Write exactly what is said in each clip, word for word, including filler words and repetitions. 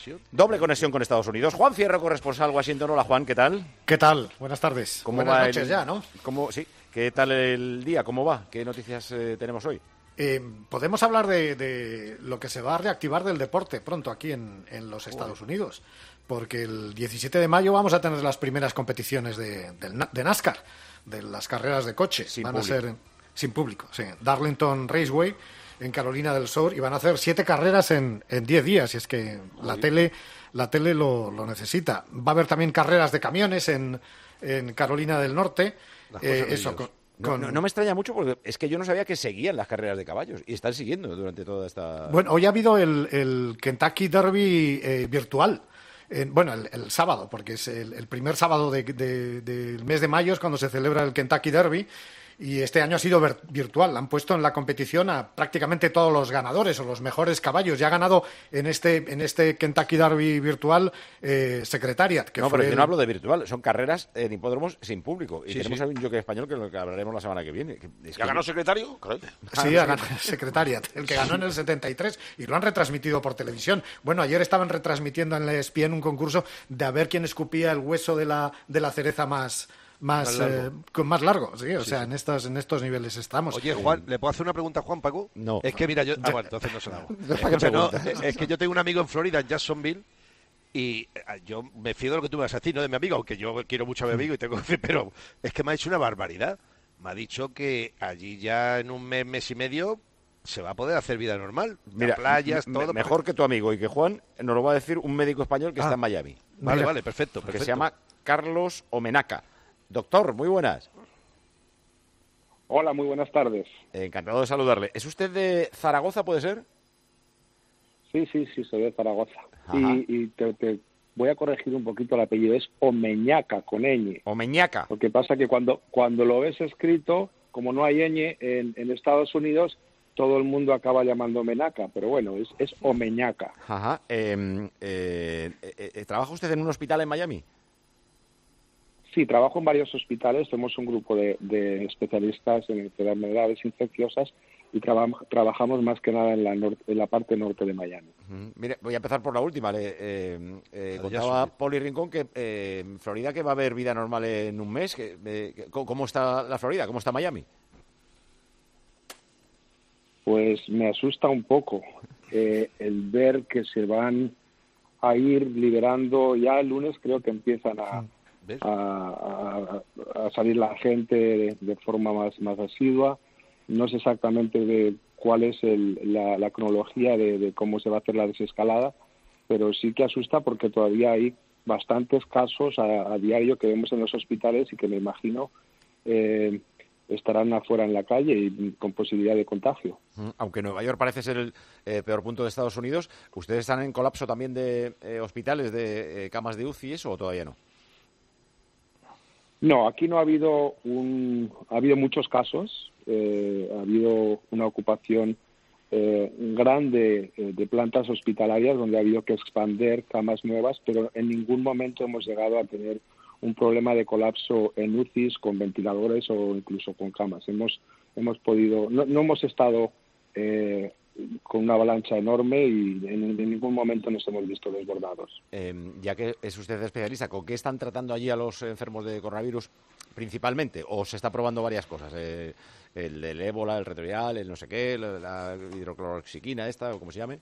Doble conexión con Estados Unidos. Juan Fierro, corresponsal Washington. Hola, Juan, ¿qué tal? ¿Qué tal? Buenas tardes. ¿Cómo Buenas va noches el... ya, ¿no? ¿Cómo... Sí. ¿Qué tal el día? ¿Cómo va? ¿Qué noticias eh, tenemos hoy? Eh, podemos hablar de, de lo que se va a reactivar del deporte pronto aquí en, en los Estados Uy. Unidos, porque el diecisiete de mayo vamos a tener las primeras competiciones de, de, de NASCAR, de las carreras de coche. Sin van público. a ser sin público, sí. Darlington Raceway en Carolina del Sur, y van a hacer siete carreras en, en diez días, y es que Uy. la tele la tele lo, lo necesita. Va a haber también carreras de camiones en, en Carolina del Norte. Eh, eso con, No, no, no me extraña mucho porque es que yo no sabía que seguían las carreras de caballos y están siguiendo durante toda esta... Bueno, hoy ha habido el, el Kentucky Derby eh, virtual. Eh, bueno, el, el sábado, porque es el, el primer sábado de, de, del mes de mayo es cuando se celebra el Kentucky Derby. Y este año ha sido ver- virtual. Han puesto en la competición a prácticamente todos los ganadores o los mejores caballos. Ya ha ganado en este en este Kentucky Derby virtual eh, Secretariat. Que no, fue pero yo el... no hablo de virtual. Son carreras en hipódromos sin público. Y sí, tenemos sí. a un jockey español que lo que hablaremos la semana que viene. Que es ¿Ya que... ganó secretario? Sí, ha ganado Secretariat, el que ganó en el setenta y tres. Y lo han retransmitido por televisión. Bueno, ayer estaban retransmitiendo en la E S P N un concurso de a ver quién escupía el hueso de la, de la cereza más... Más, Más largo. eh, con más largo, sí, o Sí, sea, sí. en estos en estos niveles estamos. Oye, Juan, ¿le puedo hacer una pregunta a Juan, Paco? No. Es que mira, yo... Ah, bueno, entonces no se la hago. ¿Para qué Escucha, no, preguntas? es que yo tengo un amigo en Florida, en Jacksonville, y eh, yo me fío de lo que tú me vas a decir, no de mi amigo, aunque yo quiero mucho a mi amigo y tengo que... Pero es que me ha dicho una barbaridad. Me ha dicho que allí ya en un mes, mes y medio se va a poder hacer vida normal. Mira, playas, me- todo. mejor que tu amigo y que Juan nos lo va a decir un médico español que Ah. está en Miami. Vale, Mira, vale, perfecto, Que perfecto. se llama Carlos Omenaca. Doctor, muy buenas. Hola, muy buenas tardes. Encantado de saludarle. ¿Es usted de Zaragoza, puede ser? Sí, sí, sí, soy de Zaragoza. Ajá. Y, y te, te voy a corregir un poquito el apellido, es Omeñaca, con ñ. Omeñaca. Lo que pasa que cuando, cuando lo ves escrito, como no hay ñ en, en Estados Unidos, todo el mundo acaba llamando Menaca, pero bueno, es, es Omeñaca. Ajá. Eh, eh, eh, eh, ¿Trabaja usted en un hospital en Miami? Sí, trabajo en varios hospitales, somos un grupo de, de especialistas en enfermedades infecciosas y traba- trabajamos más que nada en la, nor- en la parte norte de Miami. Ujú. Mire, voy a empezar por la última. Le, eh, eh, La de contaba Jacksonville. Poli Rincón que eh, en Florida que va a haber vida normal en un mes. Que, eh, que- ¿cómo, cómo está la Florida? ¿Cómo está Miami? Pues me asusta un poco eh, el ver que se van a ir liberando, ya el lunes creo que empiezan a, ¿Ves? a, a- a salir la gente de, de forma más, más asidua. No sé exactamente de cuál es el- la, la cronología de, de cómo se va a hacer la desescalada, pero sí que asusta porque todavía hay bastantes casos a, a diario que vemos en los hospitales y que me imagino eh, estarán afuera en la calle y con posibilidad de contagio. Ujú. Aunque Nueva York parece ser el eh, peor punto de Estados Unidos, ¿ustedes están en colapso también de eh, hospitales, de eh, camas de U C I y eso o todavía no? No, aquí no ha habido un, ha habido muchos casos, eh, ha habido una ocupación eh, grande eh, de plantas hospitalarias donde ha habido que expandir camas nuevas, pero en ningún momento hemos llegado a tener un problema de colapso en U C Is con ventiladores o incluso con camas. Hemos hemos podido, no, no hemos estado eh, con una avalancha enorme y en, en ningún momento nos hemos visto desbordados. Eh, ya que es usted especialista, ¿con qué están tratando allí a los enfermos de coronavirus principalmente? ¿O se está probando varias cosas? Eh, el, el ébola, el retroviral, el no sé qué, la, la hidrocloroxiquina esta, o como se llame.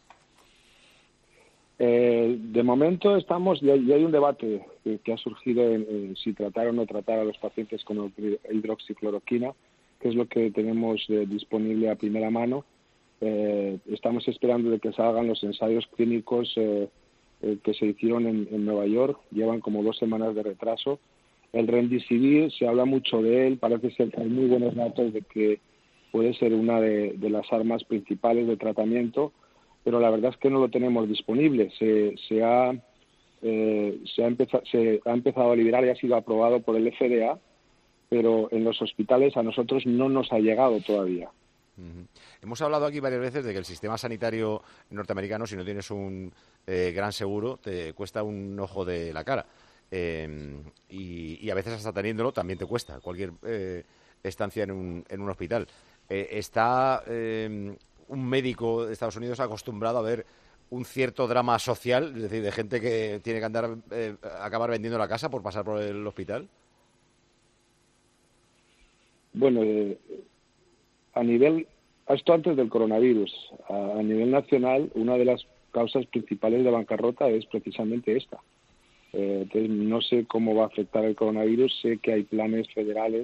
Eh, de momento estamos, ya, ya hay un debate que, que ha surgido en, en si tratar o no tratar a los pacientes con hidro- hidroxicloroquina, que es lo que tenemos eh, disponible a primera mano. Eh, estamos esperando de que salgan los ensayos clínicos eh, eh, que se hicieron en, en Nueva York, llevan como dos semanas de retraso. El Remdesivir, se habla mucho de él, parece ser que hay muy buenos datos de que puede ser una de, de las armas principales de tratamiento, pero la verdad es que no lo tenemos disponible. Se, se, ha, eh, se, ha empezado, se ha empezado a liberar y ha sido aprobado por el F D A, pero en los hospitales a nosotros no nos ha llegado todavía. Uh-huh. Hemos hablado aquí varias veces de que el sistema sanitario norteamericano, si no tienes un eh, gran seguro, te cuesta un ojo de la cara. Eh, y, y a veces hasta teniéndolo también te cuesta cualquier eh, estancia en un, en un hospital. Eh, ¿Está eh, un médico de Estados Unidos acostumbrado a ver un cierto drama social, es decir, de gente que tiene que andar, eh, acabar vendiendo la casa por pasar por el hospital? Bueno, eh, a nivel, esto antes del coronavirus, a, a nivel nacional, una de las causas principales de bancarrota es precisamente esta. Eh, entonces, no sé cómo va a afectar el coronavirus, sé que hay planes federales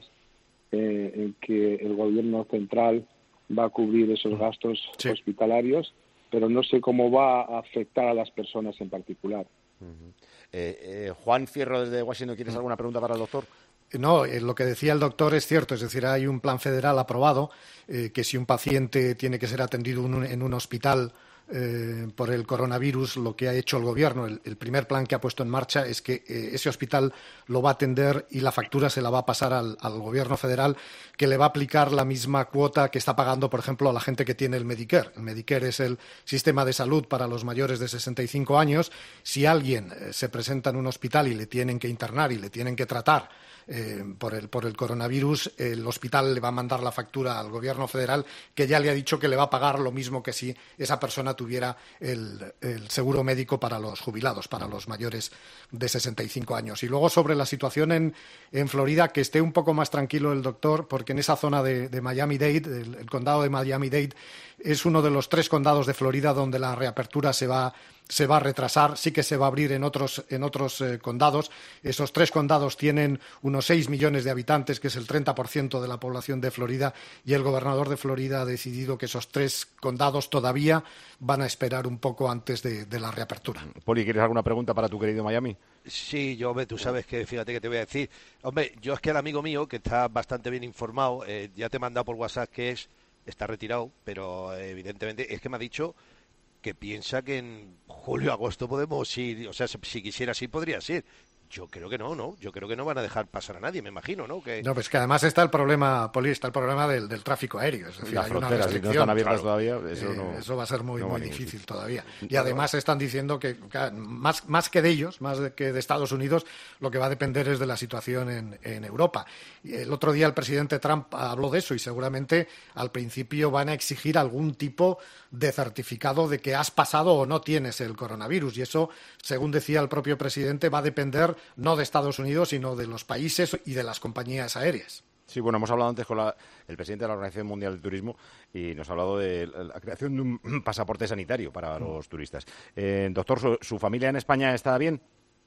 eh, en que el gobierno central va a cubrir esos gastos sí. hospitalarios, pero no sé cómo va a afectar a las personas en particular. Uh-huh. eh, eh, Juan Fierro, desde Washington, ¿tienes alguna pregunta para el doctor? No, eh, lo que decía el doctor es cierto, es decir, hay un plan federal aprobado eh, que si un paciente tiene que ser atendido un, en un hospital eh, por el coronavirus, lo que ha hecho el gobierno, el, el primer plan que ha puesto en marcha es que eh, ese hospital lo va a atender y la factura se la va a pasar al, al gobierno federal, que le va a aplicar la misma cuota que está pagando, por ejemplo, a la gente que tiene el Medicare. El Medicare es el sistema de salud para los mayores de sesenta y cinco años. Si alguien eh, se presenta en un hospital y le tienen que internar y le tienen que tratar Eh, por el por el coronavirus, el hospital le va a mandar la factura al gobierno federal, que ya le ha dicho que le va a pagar lo mismo que si esa persona tuviera el, el seguro médico para los jubilados, para los mayores de sesenta y cinco años. Y luego sobre la situación en, en Florida, que esté un poco más tranquilo el doctor, porque en esa zona de, de Miami-Dade, el, el condado de Miami-Dade, es uno de los tres condados de Florida donde la reapertura se va se va a retrasar, sí que se va a abrir en otros, en otros eh, condados. Esos tres condados tienen unos seis millones de habitantes, que es el treinta por ciento de la población de Florida, y el gobernador de Florida ha decidido que esos tres condados todavía van a esperar un poco antes de, de la reapertura. Poli, ¿quieres alguna pregunta para tu querido Miami? Sí, yo, hombre, tú sabes que, fíjate que te voy a decir, hombre, yo es que el amigo mío, que está bastante bien informado, eh, ya te he mandado por WhatsApp que es, está retirado, pero eh, evidentemente es que me ha dicho que piensa que en julio, agosto podemos ir, o sea, si quisieras ir, podrías ir. Yo creo que no, ¿no? Yo creo que no van a dejar pasar a nadie, me imagino, ¿no? Que... No, pues que además está el problema, Poli, está el problema del, del tráfico aéreo. Es decir, las hay fronteras, una si no están abiertas claro, todavía, eso eh, no... Eso va a ser muy, no muy va difícil difícil todavía. Y claro. además están diciendo que, que más, más que de ellos, más de que de Estados Unidos, lo que va a depender es de la situación en, en Europa. Y el otro día el presidente Trump habló de eso y seguramente al principio van a exigir algún tipo de certificado de que has pasado o no tienes el coronavirus. Y eso, según decía el propio presidente, va a depender no de Estados Unidos, sino de los países y de las compañías aéreas. Sí, bueno, hemos hablado antes con la, el presidente de la Organización Mundial del Turismo y nos ha hablado de la creación de un pasaporte sanitario para los turistas. Eh, doctor, ¿su, ¿su familia en España está bien?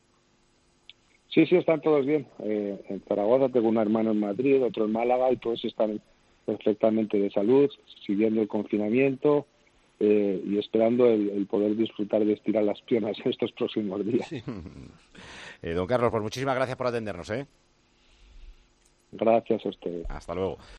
Sí, sí, están todos bien. Eh, en Zaragoza tengo un hermano en Madrid, otro en Málaga, y todos están perfectamente de salud, siguiendo el confinamiento eh, y esperando el, el poder disfrutar de estirar las piernas estos próximos días. Sí. eh, don Carlos, pues muchísimas gracias por atendernos, ¿eh? Gracias a ustedes. Hasta luego.